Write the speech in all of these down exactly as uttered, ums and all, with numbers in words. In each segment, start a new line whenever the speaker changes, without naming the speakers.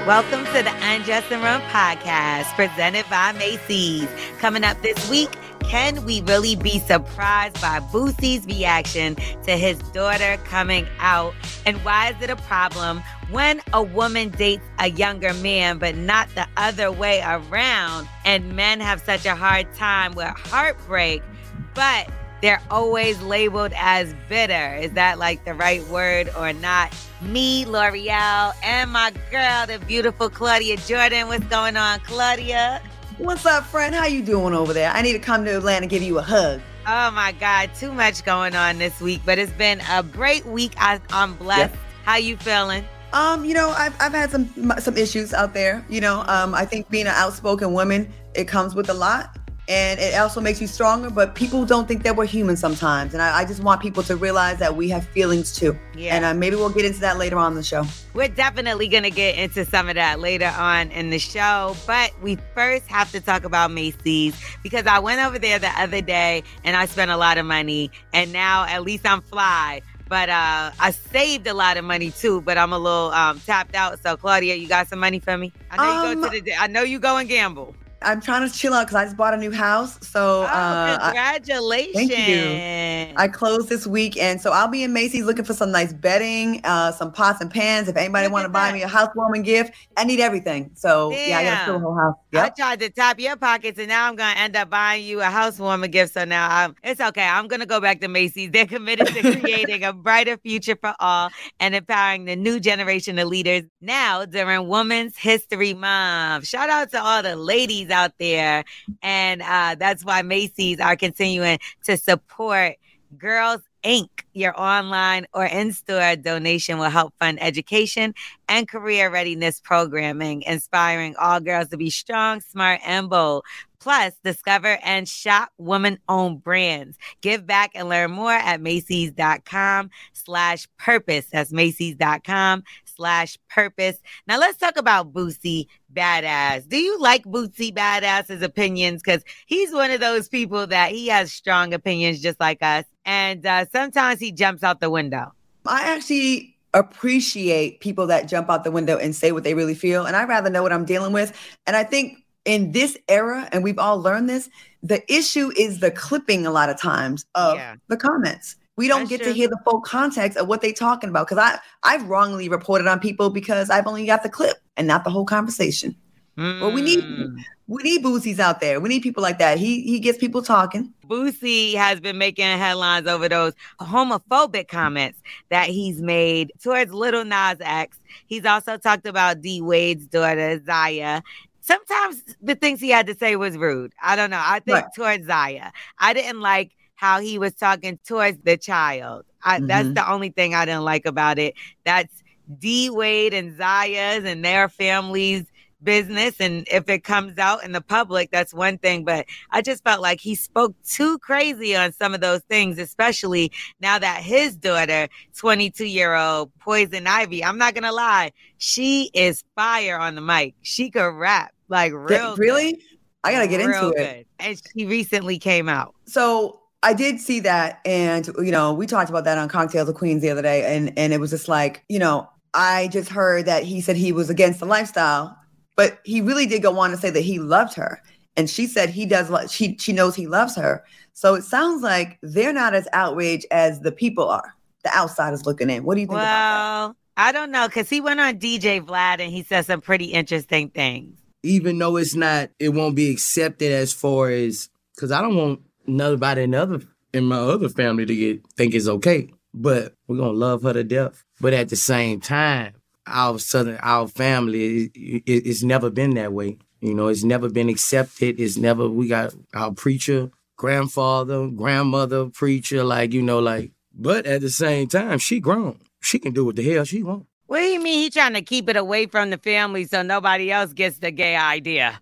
Welcome to the Undressed and Run podcast, presented by Macy's. Coming up this week, can we really be surprised by Boosie's reaction to his daughter coming out? And why is it a problem when a woman dates a younger man, but not the other way around? And men have such a hard time with heartbreak, but they're always labeled as bitter. Is that like the right word or not? Me, L'Oreal, and my girl, the beautiful Claudia Jordan. What's going on, Claudia?
What's up, friend? How you doing over there? I need to come to Atlanta and give you a hug.
Oh, my God. Too much going on this week, but it's been a great week. I, I'm blessed. Yep. How you feeling?
Um, you know, I've I've had some some issues out there. You know, um, I think being an outspoken woman, it comes with a lot. And it also makes you stronger, but people don't think that we're human sometimes. And I, I just want people to realize that we have feelings too. Yeah. And uh, maybe we'll get into that later on in the show.
We're definitely going to get into some of that later on in the show. But we first have to talk about Macy's, because I went over there the other day and I spent a lot of money. And now at least I'm fly. But uh, I saved a lot of money too, but I'm a little um, tapped out. So Claudia, you got some money for me? I know um, you go to the. I know you go and gamble.
I'm trying to chill out because I just bought a new house. So,
oh,
uh,
congratulations.
I, thank you. I closed this week. And so I'll be in Macy's looking for some nice bedding, uh, some pots and pans. If anybody want to buy me a housewarming gift, I need everything. So, Damn. yeah, I got to fill the whole house. Yep.
I tried to top your pockets, and now I'm going to end up buying you a housewarming gift. So now I'm, it's okay. I'm going to go back to Macy's. They're committed to creating a brighter future for all and empowering the new generation of leaders now during Women's History Month. Shout out to all the ladies out there. And uh, that's why Macy's are continuing to support Girls Incorporated. Your online or in-store donation will help fund education and career readiness programming, inspiring all girls to be strong, smart, and bold. Plus, discover and shop woman-owned brands. Give back and learn more at Macy's.com slash purpose. That's Macy's.com slash purpose. Now, let's talk about Boosie Badass. Do you like Boosie Badass's opinions? Because he's one of those people that he has strong opinions just like us. And uh, sometimes he jumps out the window.
I actually appreciate people that jump out the window and say what they really feel. And I'd rather know what I'm dealing with. And I think in this era, and we've all learned this, the issue is the clipping a lot of times of yeah. the comments. We don't That's get true. to hear the full context of what they're talking about. Because I, I've wrongly reported on people because I've only got the clip and not the whole conversation. Mm. Well, we need we need Boosies out there. We need people like that. He he gets people talking.
Boosie has been making headlines over those homophobic comments that he's made towards Lil Nas X. He's also talked about D Wade's daughter, Zaya. Sometimes the things he had to say was rude. I don't know. I think right. towards Zaya. I didn't like how he was talking towards the child. I, mm-hmm. That's the only thing I didn't like about it. That's D Wade and Zaya's and their families' business. And if it comes out in the public, that's one thing. But I just felt like he spoke too crazy on some of those things, especially now that his daughter, twenty-two-year-old Poison Ivy, I'm not going to lie, she is fire on the mic. She could rap like real
Really?
Good.
I got to get
real
into
good.
it.
And she recently came out.
So I did see that. And, you know, we talked about that on Cocktails of Queens the other day. And, and it was just like, you know, I just heard that he said he was against the lifestyle. But he really did go on to say that he loved her. And she said he does, she she knows he loves her. So it sounds like they're not as outraged as the people are. The outsiders looking in. What do you think
well,
about that?
I don't know, because he went on D J Vlad and he said some pretty interesting things.
Even though it's not, it won't be accepted as far as, because I don't want nobody in, other, in my other family to get think it's okay. But we're going to love her to death. But at the same time, our southern, our family, it, it, it's never been that way. You know, it's never been accepted. It's never, we got our preacher, grandfather, grandmother, preacher, like, you know, like, but at the same time, she grown. She can do what the hell she wants.
What do you mean he trying to keep it away from the family so nobody else gets the gay idea?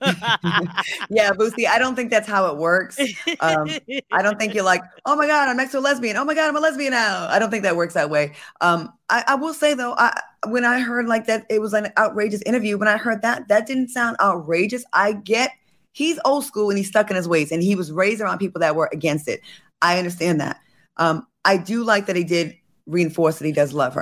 Yeah, Boosie, I don't think that's how it works. Um, I don't think you're like, oh my God, I'm next to a lesbian. Oh my God, I'm a lesbian now. I don't think that works that way. Um, I, I will say though, I, when I heard like that, it was an outrageous interview. When I heard that, that didn't sound outrageous. I get he's old school and he's stuck in his ways and he was raised around people that were against it. I understand that. Um, I do like that he did reinforce that he does love her.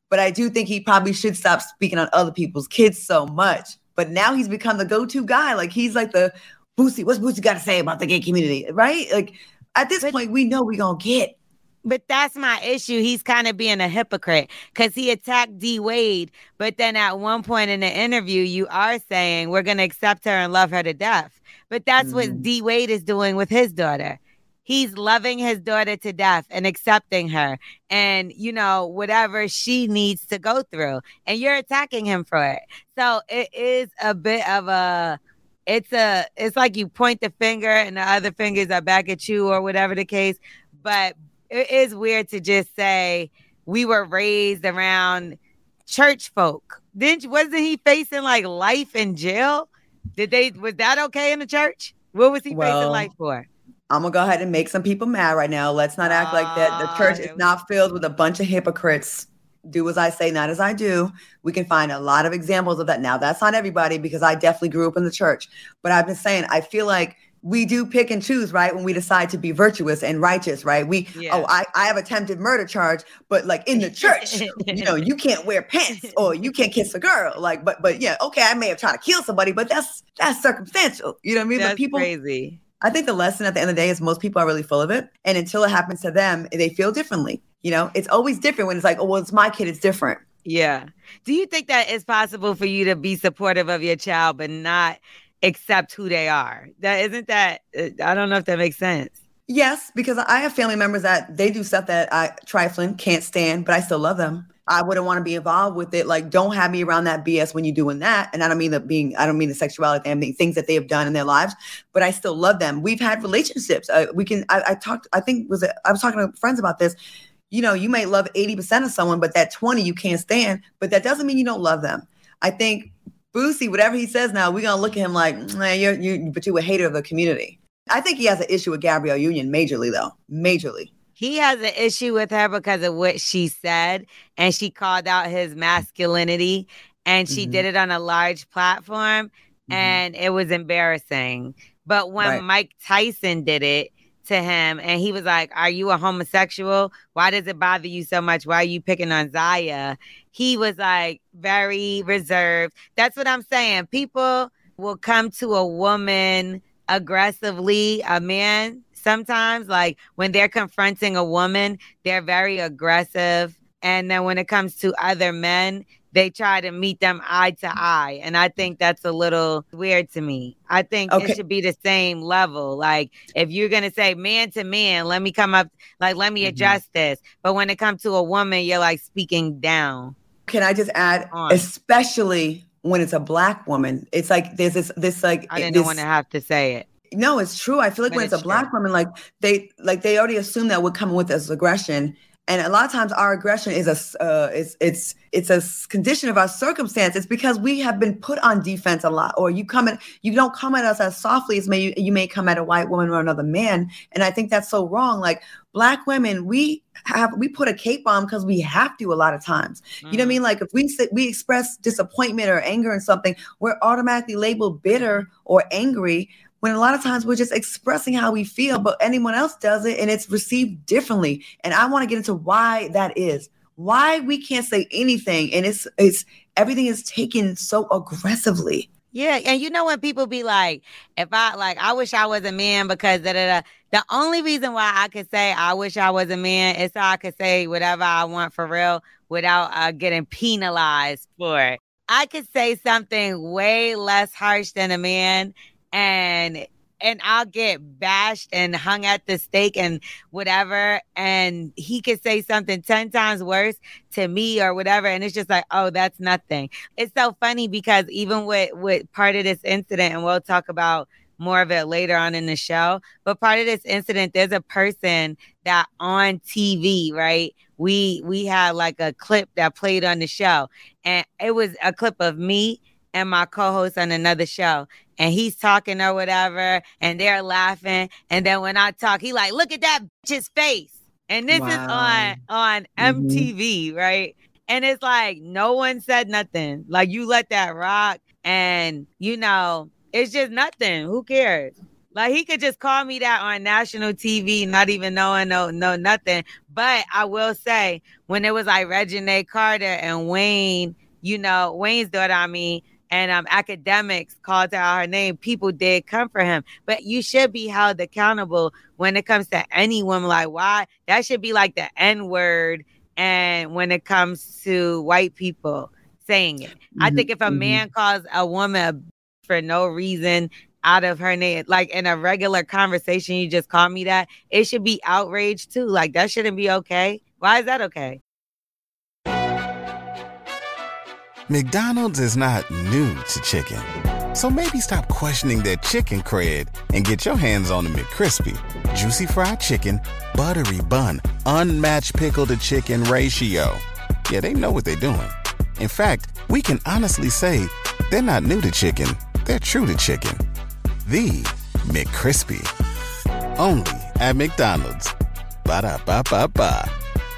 But I do think he probably should stop speaking on other people's kids so much. But now he's become the go-to guy. Like he's like the Boosie. What's Boosie got to say about the gay community, right? Like at this
but,
point, we know we're gonna get.
But that's my issue. He's kind of being a hypocrite because he attacked D Wade. But then at one point in the interview, you are saying we're gonna accept her and love her to death. But that's mm-hmm. what D Wade is doing with his daughter. He's loving his daughter to death and accepting her and, you know, whatever she needs to go through. And you're attacking him for it. So it is a bit of a, it's a, it's like you point the finger and the other fingers are back at you or whatever the case. But it is weird to just say we were raised around church folk. Didn't, wasn't he facing like life in jail? Did they, was that okay in the church? What was he well, facing life for?
I'm going to go ahead and make some people mad right now. Let's not act uh, like that. The church is not filled with a bunch of hypocrites. Do as I say, not as I do. We can find a lot of examples of that. Now, that's not everybody because I definitely grew up in the church. But I've been saying, I feel like we do pick and choose, right? When we decide to be virtuous and righteous, right? We, yeah. oh, I, I have attempted murder charge, but like in the church, you know, you can't wear pants or you can't kiss a girl. Like, but, but yeah, okay, I may have tried to kill somebody, but that's, that's circumstantial. You know what I mean?
That's
but people,
crazy.
I think the lesson at the end of the day is most people are really full of it. And until it happens to them, they feel differently. You know, it's always different when it's like, oh, well, it's my kid. It's different.
Yeah. Do you think that it's possible for you to be supportive of your child, but not accept who they are? That isn't that, I don't know if that makes sense.
Yes, because I have family members that they do stuff that I trifling can't stand, but I still love them. I wouldn't want to be involved with it. Like, don't have me around that B S when you're doing that. And I don't mean the being, I don't mean the sexuality, I mean things that they have done in their lives, but I still love them. We've had relationships. Uh, we can, I, I talked, I think was, it, I was talking to friends about this. You know, you may love eighty percent of someone, but that twenty you can't stand, but that doesn't mean you don't love them. I think Boosie, whatever he says now, we're going to look at him like, man, you're, you, but you're a hater of the community. I think he has an issue with Gabrielle Union majorly though, majorly.
He has an issue with her because of what she said, and she called out his masculinity, and she mm-hmm. did it on a large platform, mm-hmm. and it was embarrassing. But when right. Mike Tyson did it to him, and he was like, are you a homosexual? Why does it bother you so much? Why are you picking on Zaya? He was like very reserved. That's what I'm saying. People will come to a woman aggressively, a man sometimes, like when they're confronting a woman, they're very aggressive. And then when it comes to other men, they try to meet them eye to eye. And I think that's a little weird to me. I think okay. it should be the same level. Like if you're going to say man to man, let me come up, like, let me mm-hmm. adjust this. But when it comes to a woman, you're like speaking down.
Can I just add, on. especially when it's a Black woman, it's like, there's this, this like,
I didn't
this,
want to have to say it.
No, it's true. I feel like
but
when it's, it's a Black
true.
woman, like they, like they already assume that we're coming with this aggression. And a lot of times our aggression is a, uh, it's, it's, it's a condition of our circumstance. It's because we have been put on defense a lot, or you come at, you don't come at us as softly as may, you, you may come at a white woman or another man. And I think that's so wrong. Like Black women, we have, we put a cape on because we have to a lot of times, mm-hmm. you know what I mean? Like if we say, we express disappointment or anger in something, we're automatically labeled bitter or angry, when a lot of times we're just expressing how we feel, but anyone else does it and it's received differently. And I want to get into why that is, why we can't say anything. And it's, it's, everything is taken so aggressively.
Yeah. And you know, when people be like, if I like, I wish I was a man because da, da, da. The only reason why I could say I wish I was a man is so I could say whatever I want for real without uh, getting penalized for it. I could say something way less harsh than a man, and and I'll get bashed and hung at the stake and whatever, and he could say something ten times worse to me or whatever, and it's just like, oh, that's nothing. It's so funny because even with, with part of this incident, and we'll talk about more of it later on in the show, but part of this incident, there's a person that on T V, right? We we had like a clip that played on the show, and it was a clip of me and my co-host on another show, and he's talking or whatever, and they're laughing, and then when I talk, he like, look at that bitch's face, and this wow. is on on mm-hmm. M T V, right? And it's like no one said nothing. Like you let that rock, and you know it's just nothing. Who cares? Like, he could just call me that on national T V, not even knowing no no nothing. But I will say, when it was like Regina Carter and Wayne, you know, Wayne's daughter, I mean, and um, academics called her out her name, people did come for him. But you should be held accountable when it comes to any woman. Like, why? That should be like the N-word. And when it comes to white people saying it, mm-hmm. I think if a mm-hmm. man calls a woman a for no reason, out of her name, like in a regular conversation, you just call me that, it should be outrage too. Like, that shouldn't be okay. Why is that okay?
McDonald's is not new to chicken, so maybe stop questioning their chicken cred and get your hands on the McCrispy. Juicy fried chicken, buttery bun, unmatched pickle to chicken ratio. Yeah, they know what they're doing. In fact, we can honestly say they're not new to chicken, they're true to chicken. The McCrispy. Only at McDonald's. Ba-da-ba-ba-ba.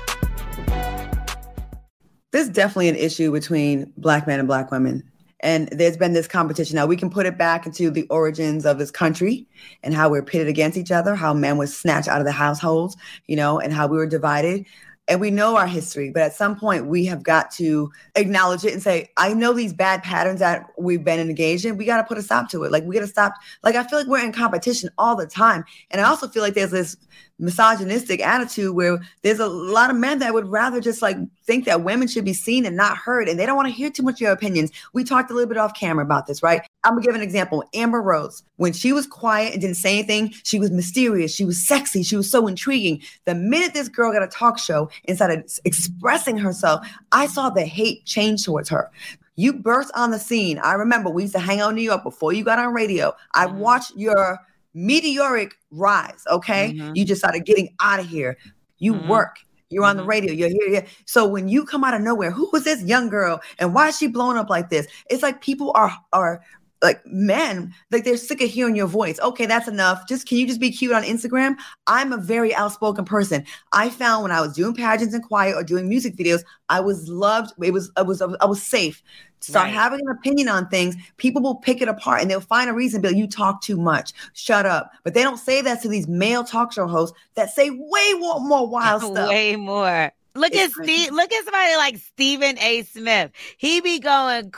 There's definitely an issue between Black men and Black women. And there's been this competition. Now, we can put it back into the origins of this country and how we're pitted against each other, how men were snatched out of the households, you know, and how we were divided. And we know our history, but at some point we have got to acknowledge it and say, I know these bad patterns that we've been engaged in. We got to put a stop to it. Like, we got to stop. Like, I feel like we're in competition all the time. And I also feel like there's this misogynistic attitude where there's a lot of men that would rather just like think that women should be seen and not heard. And they don't want to hear too much of your opinions. We talked a little bit off camera about this, right? I'm going to give an example. Amber Rose, when she was quiet and didn't say anything, she was mysterious. She was sexy. She was so intriguing. The minute this girl got a talk show and started expressing herself, I saw the hate change towards her. You burst on the scene. I remember we used to hang out in New York before you got on radio. I watched your meteoric rise, okay? Mm-hmm. You just started getting out of here. You mm-hmm. work. You're on the radio. You're here, here. So when you come out of nowhere, who was this young girl? And why is she blowing up like this? It's like people are are like men, like they're sick of hearing your voice. Okay, that's enough. Just can you just be cute on Instagram? I'm a very outspoken person. I found when I was doing pageants and choir or doing music videos, I was loved. It was I was I was safe. Start right. having an opinion on things. People will pick it apart and they'll find a reason. Bill, you talk too much. Shut up. But they don't say that to these male talk show hosts that say way more, more wild stuff.
Way more. Look it's at crazy. Steve. Look at somebody like Stephen A. Smith. He be going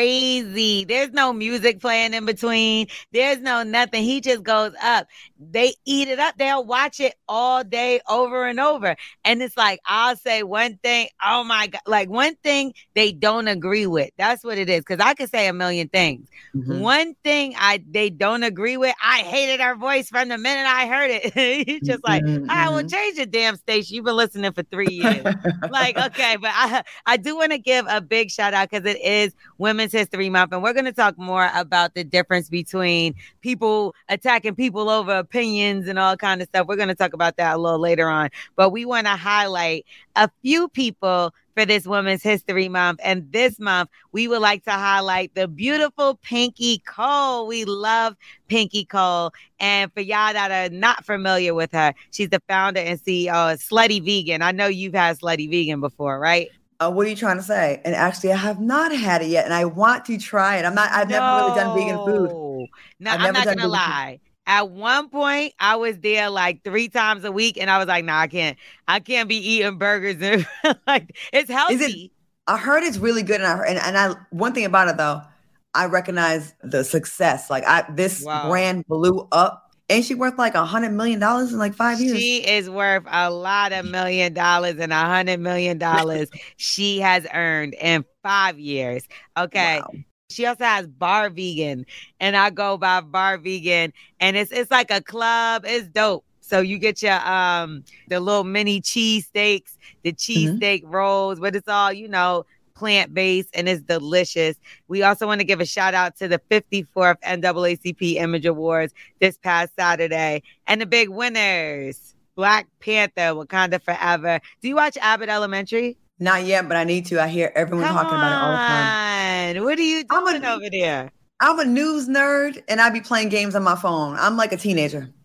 crazy. There's no music playing in between. There's no nothing. He just goes up. They eat it up. They'll watch it all day over and over. And it's like, I'll say one thing. Oh my God. Like one thing they don't agree with. That's what it is. Cause I could say a million things. Mm-hmm. One thing I, they don't agree with. I hated her voice from the minute I heard it. He's just like, mm-hmm. all right, well, change the damn station. You've been listening for three years. Like, okay, but I, I do want to give a big shout out because it is Women's History Month. And we're going to talk more about the difference between people attacking people over opinions and all kind of stuff. We're going to talk about that a little later on. But we want to highlight a few people for this Women's History Month. And this month, we would like to highlight the beautiful Pinky Cole. We love Pinky Cole. And for y'all that are not familiar with her, she's the founder and C E O of Slutty Vegan. I know you've had Slutty Vegan before, right?
Uh, what are you trying to say? And actually, I have not had it yet, and I want to try it. I'm not. I've no. never really done vegan food.
No, I'm not gonna lie. Food. At one point, I was there like three times a week, and I was like, "Nah, I can't. I can't be eating burgers and like it's healthy." Is it,
I heard it's really good, and I heard, and, and I one thing about it though, I recognize the success. Like I, this wow. brand blew up. Ain't she worth like a hundred million dollars in like five years?
She is worth a lot of million dollars, and a hundred million dollars she has earned in five years. Okay. Wow. She also has Bar Vegan, and I go by Bar Vegan, and it's it's like a club. It's dope. So you get your um the little mini cheese steaks, the cheesesteak mm-hmm. rolls, but it's all, you know, plant-based, and it's delicious. We also want to give a shout out to the fifty-fourth N double A C P Image Awards this past Saturday, and the big winners: Black Panther, Wakanda Forever. Do you watch Abbott Elementary?
Not yet, but I need to. I hear everyone
Come
talking
on.
about it all the time.
What are you doing
I'm a,
over there?
I'm a news nerd, and I be playing games on my phone. I'm like a teenager.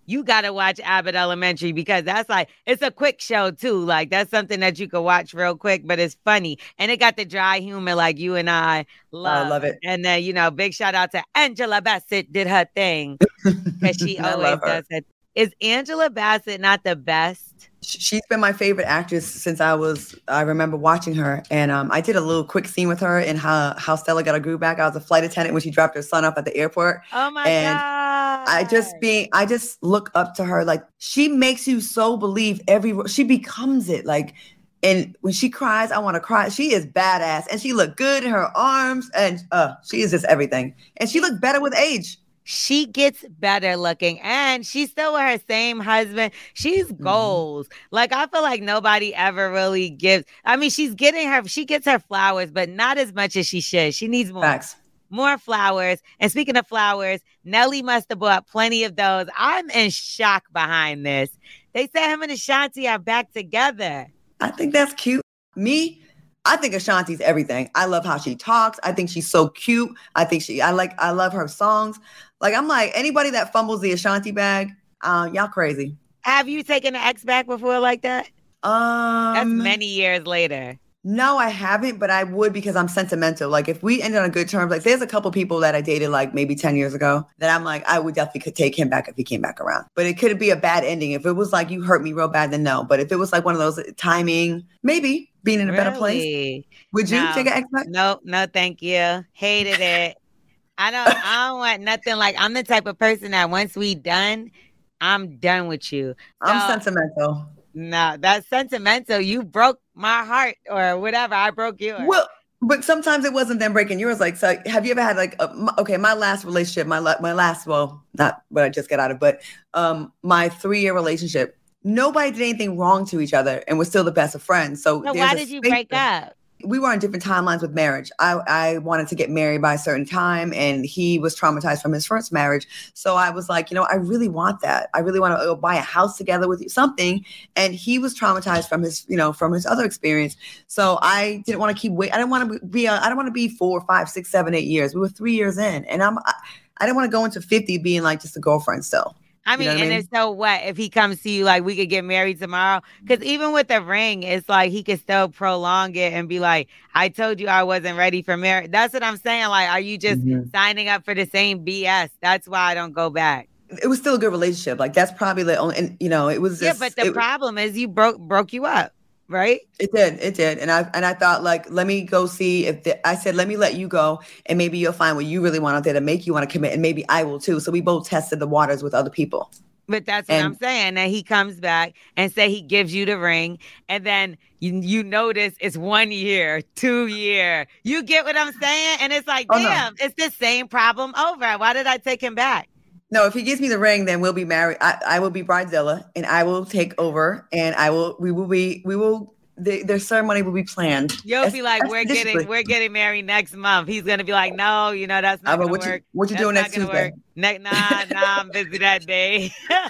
you got to watch Abbott Elementary because that's like, it's a quick show too. Like that's something that you could watch real quick, but it's funny. And it got the dry humor like you and I love.
I love it.
And then, you know, big shout out to Angela Bassett did her thing because she always does it. Is Angela Bassett not the best?
She's been my favorite actress since I was, I remember watching her. And um, I did a little quick scene with her in how, how Stella got her groove back. I was a flight attendant when she dropped her son off at the airport.
Oh my
and
God.
I just being, I just look up to her. Like she makes you so believe every, she becomes it. Like, and when she cries, I want to cry. She is badass and she looked good in her arms and uh, she is just everything. And she looked better with age.
She gets better looking and she's still with her same husband. She's goals. Mm-hmm. Like, I feel like nobody ever really gives. I mean, she's getting her, she gets her flowers, but not as much as she should. She needs more.
Facts.
More flowers. And speaking of flowers, Nelly must have bought plenty of those. I'm in shock behind this. They said him and Ashanti are back together.
I think that's cute. Me, I think Ashanti's everything. I love how she talks. I think she's so cute. I think she, I like, I love her songs. Like, I'm like, anybody that fumbles the Ashanti bag, uh, y'all crazy.
Have you taken an ex back before like that?
Um,
That's many years later.
No, I haven't, but I would because I'm sentimental. Like, if we ended on good terms, like, there's a couple people that I dated like maybe ten years ago that I'm like, I would definitely could take him back if he came back around. But it could be a bad ending. If it was like, you hurt me real bad, then no. But if it was like one of those timing, maybe being in a
really?
better place. Would you
no.
take an ex back?
No, no, thank you. Hated it. I don't I don't want nothing. Like, I'm the type of person that once we done, I'm done with you. So,
I'm sentimental.
No, that's sentimental. You broke my heart or whatever. I broke yours.
Well, but sometimes it wasn't them breaking yours. Like, so have you ever had like, a, okay, my last relationship, my my last, well, not what I just got out of, but um, my three year relationship, nobody did anything wrong to each other and was still the best of friends. So,
so why did you break up?
We were on different timelines with marriage. I, I wanted to get married by a certain time and he was traumatized from his first marriage. So I was like, you know, I really want that. I really want to buy a house together with you, something. And he was traumatized from his, you know, from his other experience. So I didn't want to keep wait. I didn't want to be, a, I didn't want to be four, five, six, seven, eight years. We were three years in and I'm, I, I didn't want to go into fifty being like just a girlfriend still.
I mean, you know and I mean? If so what? If he comes to you, like, we could get married tomorrow? Because even with the ring, it's like he could still prolong it and be like, I told you I wasn't ready for marriage. That's what I'm saying. Like, are you just mm-hmm. signing up for the same B S? That's why I don't go back.
It was still a good relationship. Like, that's probably the only, and, you know, it was just.
Yeah, but the
it,
problem is you broke broke you up. Right?
It did. It did. And I and I thought, like, let me go see if the, I said, let me let you go and maybe you'll find what you really want out there to make you want to commit. And maybe I will too. So we both tested the waters with other people.
But that's what and, I'm saying. That he comes back and say he gives you the ring. And then you, you notice it's one year, two year. You get what I'm saying? And it's like,
oh,
damn, no. It's the same problem over. Why did I take him back?
No, if he gives me the ring, then we'll be married. I, I will be bridezilla and I will take over and I will, we will be, we will, the, their ceremony will be planned.
You'll as, be like, we're getting, we're getting married next month. He's going to be like, no, you know, that's not going to work.
You, what you
that's
doing next Tuesday?
Ne- nah, nah, I'm busy that day.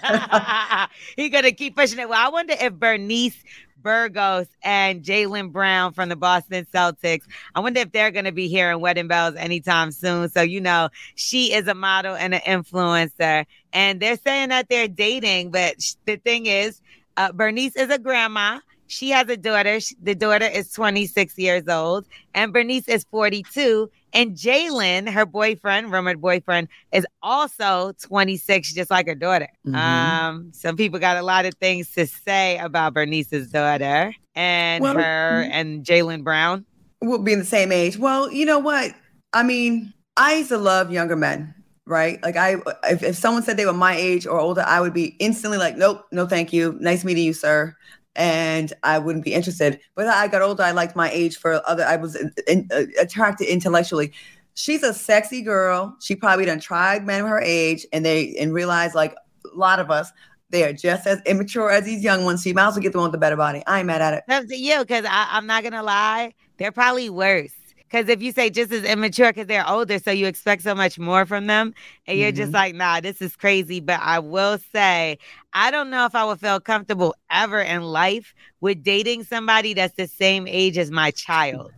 He's going to keep pushing it. Well, I wonder if Bernice Burgos and Jaylen Brown from the Boston Celtics, I wonder if they're going to be here in Wedding Bells anytime soon. So, you know, she is a model and an influencer. And they're saying that they're dating. But the thing is, uh, Bernice is a grandma. She has a daughter. The daughter is twenty-six years old. And Bernice is forty-two. And Jaylen, her boyfriend, rumored boyfriend, is also twenty-six, just like her daughter. Mm-hmm. Um, some people got a lot of things to say about Bernice's daughter and well, her and Jaylen Brown.
We'll be in the same age. Well, you know what? I mean, I used to love younger men, right? Like, I, if, if someone said they were my age or older, I would be instantly like, nope, no, thank you. Nice meeting you, sir. And I wouldn't be interested. But as I got older, I liked my age for other, I was in, in, uh, attracted intellectually. She's a sexy girl. She probably done tried men her age and they, and realized, like a lot of us, they are just as immature as these young ones. So you might as well get the one with the better body. I ain't mad at it.
That's you, because I'm not going to lie. They're probably worse. Because if you say just as immature because they're older, so you expect so much more from them, and you're mm-hmm. just like, nah, this is crazy. But I will say, I don't know if I would feel comfortable ever in life with dating somebody that's the same age as my child.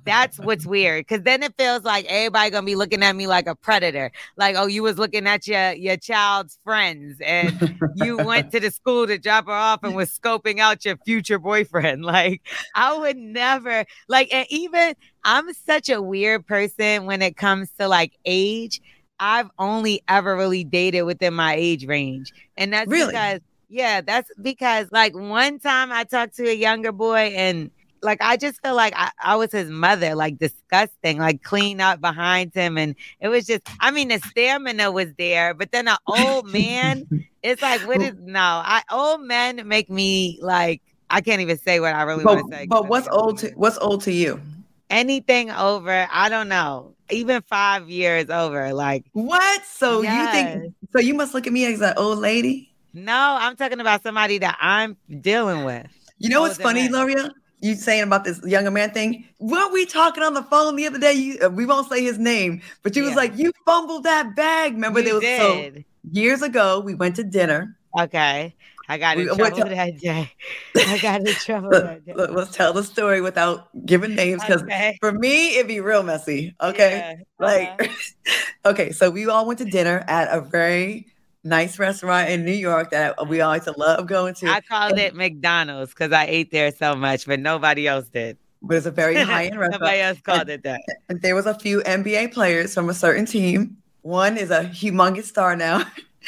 That's what's weird. Cause then it feels like everybody gonna be looking at me like a predator. Like, oh, you was looking at your, your child's friends and you went to the school to drop her off and was scoping out your future boyfriend. Like, I would never, like, and even I'm such a weird person when it comes to like age. I've only ever really dated within my age range. And that's
really?
because, yeah, that's because like one time I talked to a younger boy and like, I just feel like I, I was his mother, like disgusting, like clean up behind him. And it was just, I mean, the stamina was there, but then an old man, it's like, what is, no, I, old men make me like, I can't even say what I really want to say.
But what's old to, what's old to you?
Anything over, I don't know, even five years over, like.
What? So
yes.
you think, so you must look at me as an old lady?
No, I'm talking about somebody that I'm dealing with.
You know what's funny, Loria? You saying about this younger man thing? Weren't we talking on the phone the other day? You, uh, we won't say his name, but you yeah. was like, you fumbled that bag. Remember,
you
there was
did.
so years ago. We went to dinner.
Okay, I got in we, trouble to, that day. I got in trouble
look,
that day.
Look, let's tell the story without giving names, because okay. for me it'd be real messy. Okay, yeah. like uh-huh. okay, so we all went to dinner at a very nice restaurant in New York that we always love going to.
I called and, it McDonald's because I ate there so much, but nobody else did.
But it's a very high-end restaurant.
Nobody else called
and,
it that.
And there was a few N B A players from a certain team. One is a humongous star now.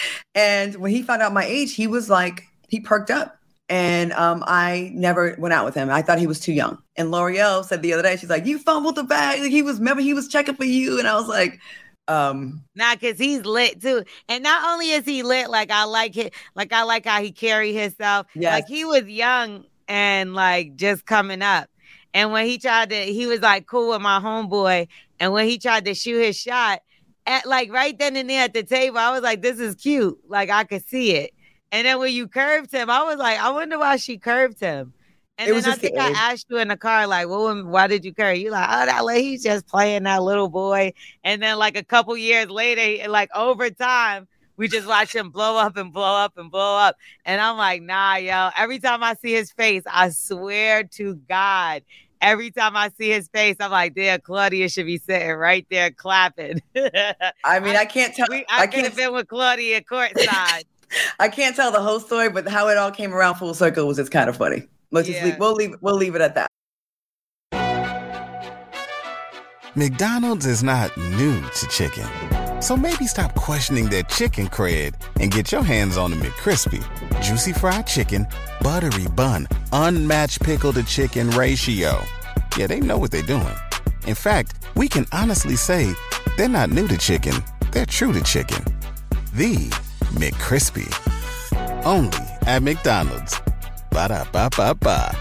And when he found out my age, he was like, he perked up. And um, I never went out with him. I thought he was too young. And L'Oreal said the other day, she's like, you fumbled the bag. Like, he was, remember, he was checking for you. And I was like, Um,
nah, cause he's lit too, and not only is he lit, like I like it, like I like how he carry himself. Yes. Like he was young and like just coming up, and when he tried to, he was like cool with my homeboy, and when he tried to shoot his shot, at like right then and there at the table, I was like, this is cute, like I could see it. And then when you curved him, I was like, I wonder why she curved him. And it then I think I asked you in the car, like, well, why did you curve? You like, oh, that like, he's just playing that little boy. And then like a couple years later, like over time, we just watch him blow up and blow up and blow up. And I'm like, nah, yo, every time I see his face, I swear to God, every time I see his face, I'm like, there, Claudia should be sitting right there clapping.
I mean, I can't tell.
We, I, I could have been with Claudia courtside.
I can't tell the whole story, but how it all came around full circle was just kind of funny. Let's yeah. just leave, we'll leave we'll leave it at that.
McDonald's is not new to chicken. So maybe stop questioning their chicken cred and get your hands on the McCrispy. Juicy fried chicken, buttery bun, unmatched pickle to chicken ratio. Yeah, they know what they're doing. In fact, we can honestly say they're not new to chicken. They're true to chicken. The McCrispy. Only at McDonald's. Ba-da-ba-ba-ba.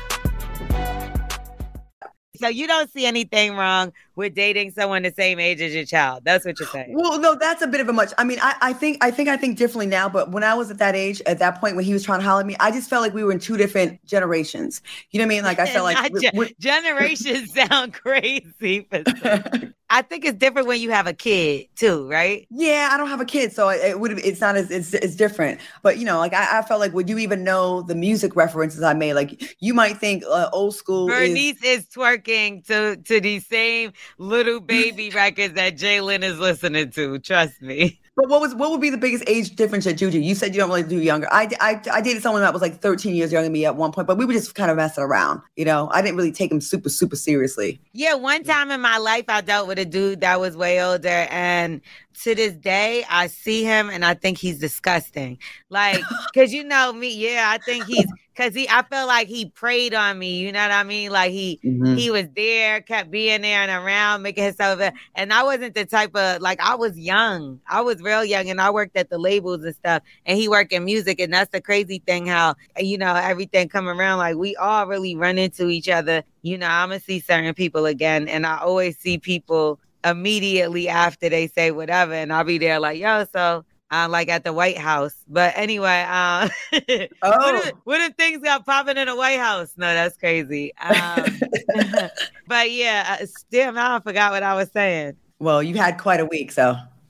So you don't see anything wrong with dating someone the same age as your child. That's what you're saying.
Well, no, that's a bit of a much. I mean, I, I think I think I think differently now, but when I was at that age, at that point when he was trying to holler at me, I just felt like we were in two different generations. You know what I mean? Like I felt like
we, we, generations sound crazy. I think it's different when you have a kid too, right?
Yeah, I don't have a kid, so it, it would. It's not as it's it's different. But you know, like I, I felt like, would you even know the music references I made? Like you might think uh, old school.
Bernice
is,
is twerking to to these same Little Baby records that Jalen is listening to. Trust me.
But what was what would be the biggest age difference at Juju? You said you don't really do younger. I, I, I dated someone that was like thirteen years younger than me at one point, but we were just kind of messing around. You know, I didn't really take him super, super seriously.
Yeah, one time in my life, I dealt with a dude that was way older, and to this day, I see him and I think he's disgusting. Like, cause you know me, yeah, I think he's, cause he, I felt like he preyed on me. You know what I mean? Like he, mm-hmm. he was there, kept being there and around, making himself. And I wasn't the type of, like, I was young. I was real young, and I worked at the labels and stuff, and he worked in music. And that's the crazy thing, how, you know, everything come around. Like we all really run into each other. You know, I'm gonna see certain people again, and I always see people immediately after they say whatever, and I'll be there like, yo, so I'm like at the White House. But anyway, um, oh. what, if, what if things got popping in the White House? No, that's crazy. Um, but yeah, still now I forgot what I was saying.
Well, you had quite a week, so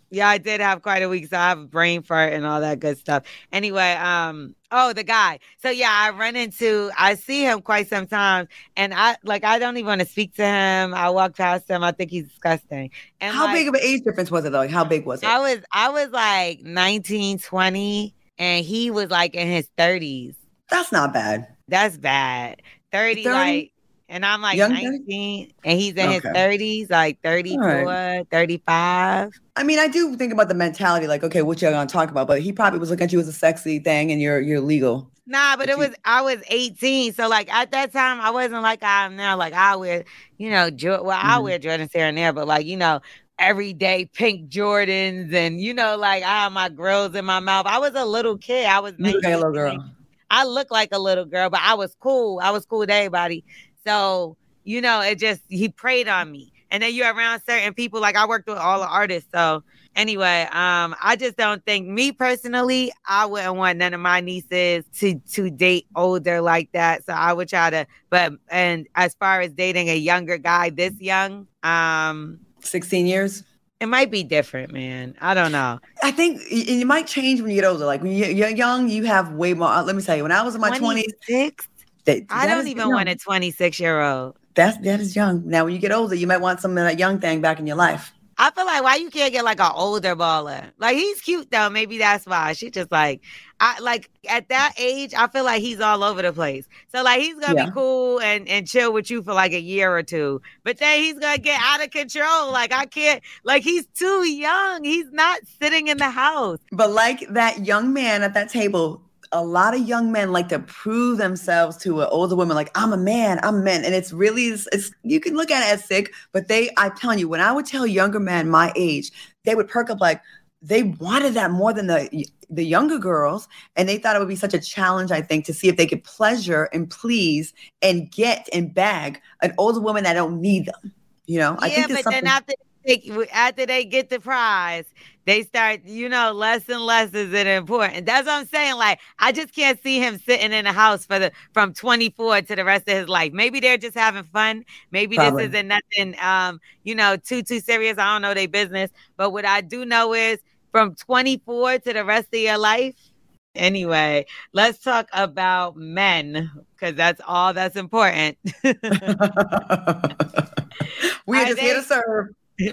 Yeah, I did have quite a week, so I have a brain fart and all that good stuff. Anyway, um, oh, the guy. So yeah, I run into, I see him quite sometimes, and I like, I don't even want to speak to him. I walk past him. I think he's disgusting. And
How
like,
big of an age difference was it though? How big was it?
I was, I was like nineteen, twenty, and he was like in his thirties.
That's not bad.
That's bad. thirty,
thirty?
like, and I'm like
Young
nineteen, and he's in his
Okay.
thirties, like thirty-four,
All
thirty-five.
I mean, I do think about the mentality, like, okay, what y'all gonna talk about? But he probably was looking at you as a sexy thing, and you're you're legal.
Nah, but it was, I was eighteen. So like at that time, I wasn't like I am now. Like I wear, you know, jo- well, I
Mhm.
wear Jordans here and there, but like, you know, everyday pink Jordans, and you know, like I have my grills in my mouth. I was a little kid. I was
You look like a little
nineteen.
girl.
I look like a little girl, but I was cool. I was cool with everybody. So, you know, it just, he preyed on me. And then you're around certain people, like I worked with all the artists. So anyway, um, I just don't think, me personally, I wouldn't want none of my nieces to to date older like that. So I would try to, but, and as far as dating a younger guy this young, um,
sixteen years.
it might be different, man. I don't know.
I think it, it might change when you get older. Like when you- you're young, you have way more. uh, Let me tell you, when I was in my twenties,
twenty-six?
that,
I
that
don't
is
even
young.
want a twenty-six year old.
That's that is young. Now, when you get older, you might want some of that young thing back in your life.
I feel like why you can't get like an older baller? Like he's cute though. Maybe that's why. She just like, I like at that age, I feel like he's all over the place. So like he's gonna
Yeah.
be cool and, and chill with you for like a year or two. But then he's gonna get out of control. Like I can't, like he's too young. He's not sitting in the house.
But like that young man at that table, a lot of young men like to prove themselves to an older woman, like, I'm a man, I'm a man. And it's really, it's, it's you can look at it as sick, but they, I'm telling you, when I would tell younger men my age, they would perk up like they wanted that more than the the younger girls. And they thought it would be such a challenge, I think, to see if they could pleasure and please and get and bag an older woman that don't need them. You know, I
Yeah,
think
but
there's
then
something.
after they, after they get the prize, they start, you know, less and less is it important. That's what I'm saying. Like, I just can't see him sitting in the house for the from twenty-four to the rest of his life. Maybe they're just having fun. Maybe
Probably.
this isn't nothing, um, you know, too too serious. I don't know their business. But what I do know is from twenty-four to the rest of your life. Anyway, let's talk about men because that's all that's important.
We are
Are
just here
they-
to serve.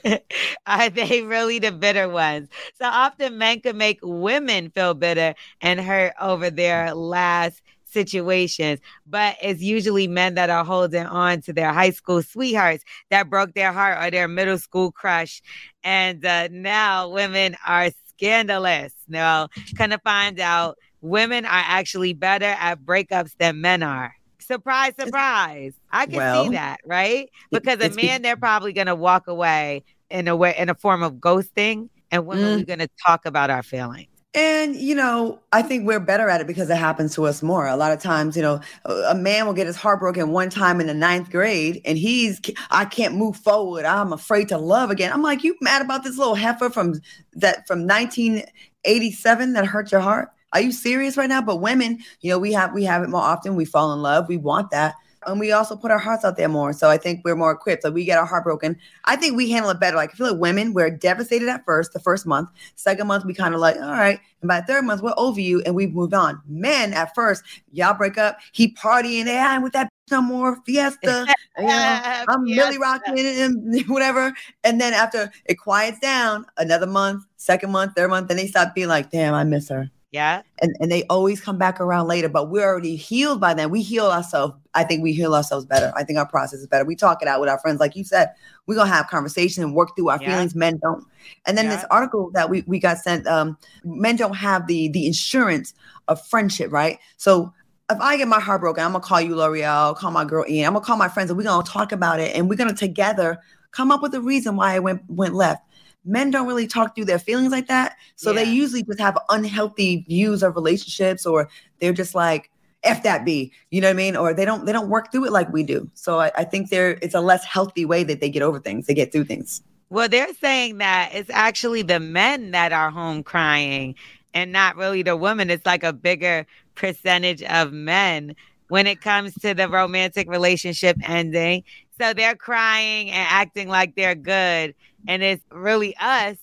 Are they really the bitter ones? So often men can make women feel bitter and hurt over their last situations, but it's usually men that are holding on to their high school sweethearts that broke their heart or their middle school crush. And uh, now women are scandalous. Now, kind of find out women are actually better at breakups than men are. Surprise, surprise. I can
Well,
see that, right? Because a
it's be-
man, they're probably going to walk away in a way, in a form of ghosting, and women,
Mm.
we're going to talk about our feelings.
And, you know, I think we're better at it because it happens to us more. A lot of times, you know, a a man will get his heart broken one time in the ninth grade and he's, I can't move forward. I'm afraid to love again. I'm like, you mad about this little heifer from that from nineteen eighty-seven that hurt your heart? Are you serious right now? But women, you know, we have we have it more often. We fall in love. We want that. And we also put our hearts out there more. So I think we're more equipped. Like we get our heart broken. I think we handle it better. Like I feel like women, we're devastated at first, the first month. Second month, we kind of like, all right. And by the third month, we're over you and we've moved on. Men at first, y'all break up, he partying, hey, I ain't with that no more, fiesta. You know, I'm really rocking it and whatever. And then after it quiets down, another month, second month, third month, then they stop being like, damn, I miss her.
Yeah.
And, and they always come back around later, but we're already healed by then. We heal ourselves. I think we heal ourselves better. I think our process is better. We talk it out with our friends. Like you said, we're going to have conversation and work through our
Yeah.
feelings. Men don't. And then
Yeah.
this article that we, we got sent, um, men don't have the, the insurance of friendship, right? So if I get my heart broken, I'm going to call you, L'Oreal, call my girl Ian. I'm going to call my friends and we're going to talk about it. And we're going to together come up with a reason why it went, went left. Men don't really talk through their feelings like that. So they
Yeah.
usually just have unhealthy views of relationships, or they're just like, F that B, you know what I mean? Or they don't they don't work through it like we do. So I, I think there it's a less healthy way that they get over things, they get through things.
Well, they're saying that it's actually the men that are home crying and not really the women. It's like a bigger percentage of men when it comes to the romantic relationship ending. So they're crying and acting like they're good. And it's really us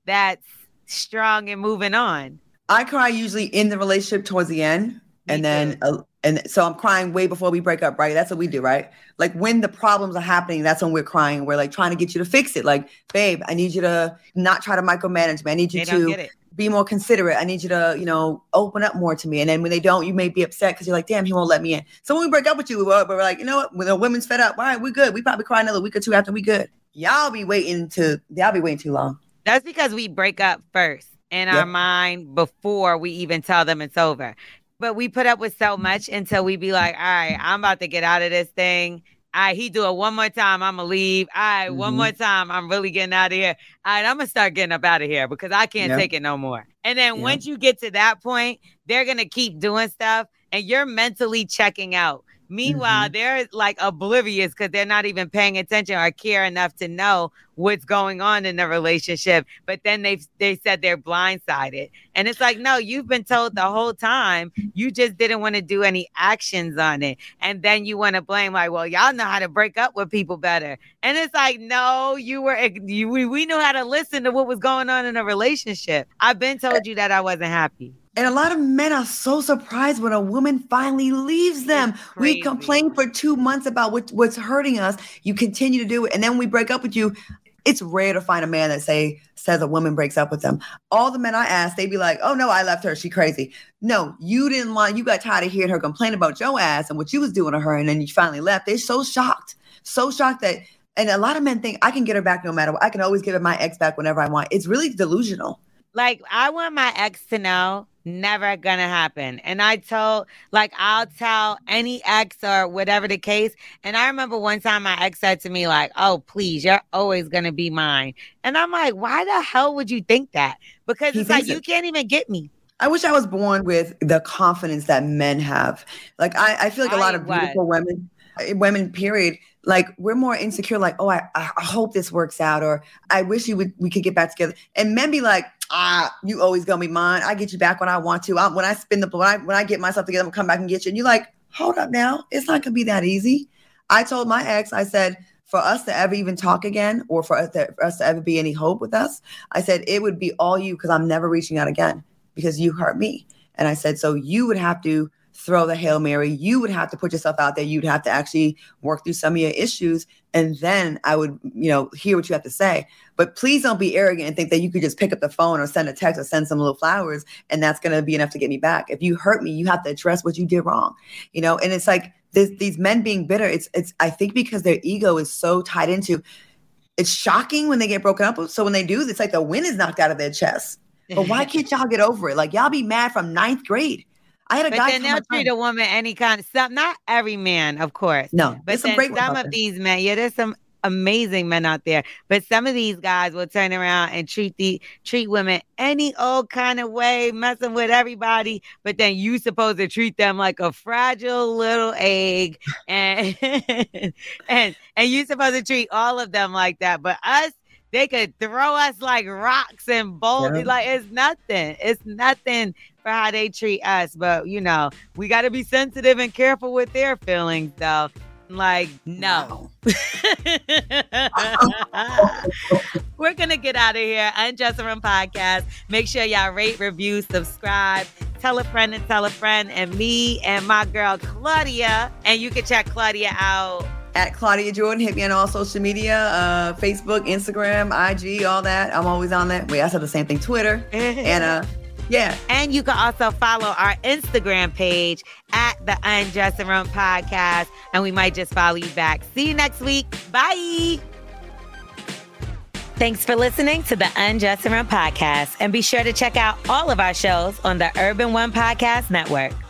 that's strong and moving on?
I cry usually in the relationship towards the end. Me and then, uh, and so I'm crying way before we break up, right? That's what we do, right? Like when the problems are happening, that's when we're crying. We're like trying to get you to fix it. Like, babe, I need you to not try to micromanage me. I need you
they
to be more considerate. I need you to, you know, open up more to me. And then when they don't, you may be upset because you're like, damn, he won't let me in. So when we break up with you, we're, we're like, you know what? When the women's fed up, all right, we're good. We probably cry another week or two after we good. Y'all be waiting to, y'all be waiting too long.
That's because we break up first in yep. our mind before we even tell them it's over. But we put up with so much until we be like, all right, I'm about to get out of this thing. All right, he do it one more time, I'm going to leave. All right, mm-hmm. one more time, I'm really getting out of here. All right, I'm going to start getting up out of here because I can't yep. take it no more. And then yep. once you get to that point, they're going to keep doing stuff and you're mentally checking out. Meanwhile, mm-hmm. they're like oblivious because they're not even paying attention or care enough to know what's going on in the relationship. But then they they said they're blindsided. And it's like, no, you've been told the whole time. You just didn't want to do any actions on it. And then you want to blame like, well, y'all know how to break up with people better. And it's like, no, you were you, we, we knew how to listen to what was going on in a relationship. I've been told you that I wasn't happy.
And a lot of men are so surprised when a woman finally leaves them. We complain for two months about what, what's hurting us. You continue to do it. And then when we break up with you, it's rare to find a man that say says a woman breaks up with them. All the men I ask, they be like, oh, no, I left her. She crazy. No, you didn't want, you got tired of hearing her complain about your ass and what you was doing to her. And then you finally left. They're so shocked, so shocked that, and a lot of men think I can get her back no matter what. I can always give my ex back whenever I want. It's really delusional.
Like, I want my ex to know never gonna happen. And I told, like, I'll tell any ex or whatever the case. And I remember one time my ex said to me, like, oh, please, you're always gonna be mine. And I'm like, why the hell would you think that? Because he it's like, it. you can't even get me.
I wish I was born with the confidence that men have. Like, I, I feel like a lot I of beautiful was. women, women, period, like we're more insecure, like, oh, I, I hope this works out, or I wish you would, we could get back together. And men be like, ah, you always gonna be mine. I get you back when I want to. I, when I spin the, when I, when I get myself together, I'm gonna come back and get you. And you're like, hold up now. It's not gonna be that easy. I told my ex, I said, for us to ever even talk again, or for us to, for us to ever be any hope with us, I said, it would be all you, because I'm never reaching out again because you hurt me. And I said, so you would have to throw the Hail Mary. You would have to put yourself out there. You'd have to actually work through some of your issues. And then I would, you know, hear what you have to say. But please don't be arrogant and think that you could just pick up the phone or send a text or send some little flowers and that's going to be enough to get me back. If you hurt me, you have to address what you did wrong, you know? And it's like this, these men being bitter. It's, it's, I think because their ego is so tied into, it's shocking when they get broken up. So when they do, it's like the wind is knocked out of their chest. But why can't y'all get over it? Like, y'all be mad from ninth grade. I had a
but
guy.
But then they'll treat a woman any kind of stuff. Not every man, of course.
No,
but then some, some of these men, yeah, there's some amazing men out there. But some of these guys will turn around and treat the treat women any old kind of way, messing with everybody. But then you supposed to treat them like a fragile little egg, and and and you supposed to treat all of them like that. But us, they could throw us like rocks and boulders. Yeah. Like it's nothing. It's nothing for how they treat us. But, you know, we got to be sensitive and careful with their feelings, though. Like, no. We're going to get out of here. Undress Room Podcast. Make sure y'all rate, review, subscribe. Tell a friend and tell a friend. And me and my girl, Claudia. And you can check Claudia out
at Claudia Jordan. Hit me on all social media, uh, Facebook, Instagram, I G, all that. I'm always on that. Wait, I said the same thing, Twitter. and uh, yeah.
And you can also follow our Instagram page at the Undressing Room Podcast. And we might just follow you back. See you next week. Bye. Thanks for listening to the Undressing Room Podcast. And be sure to check out all of our shows on the Urban One Podcast Network.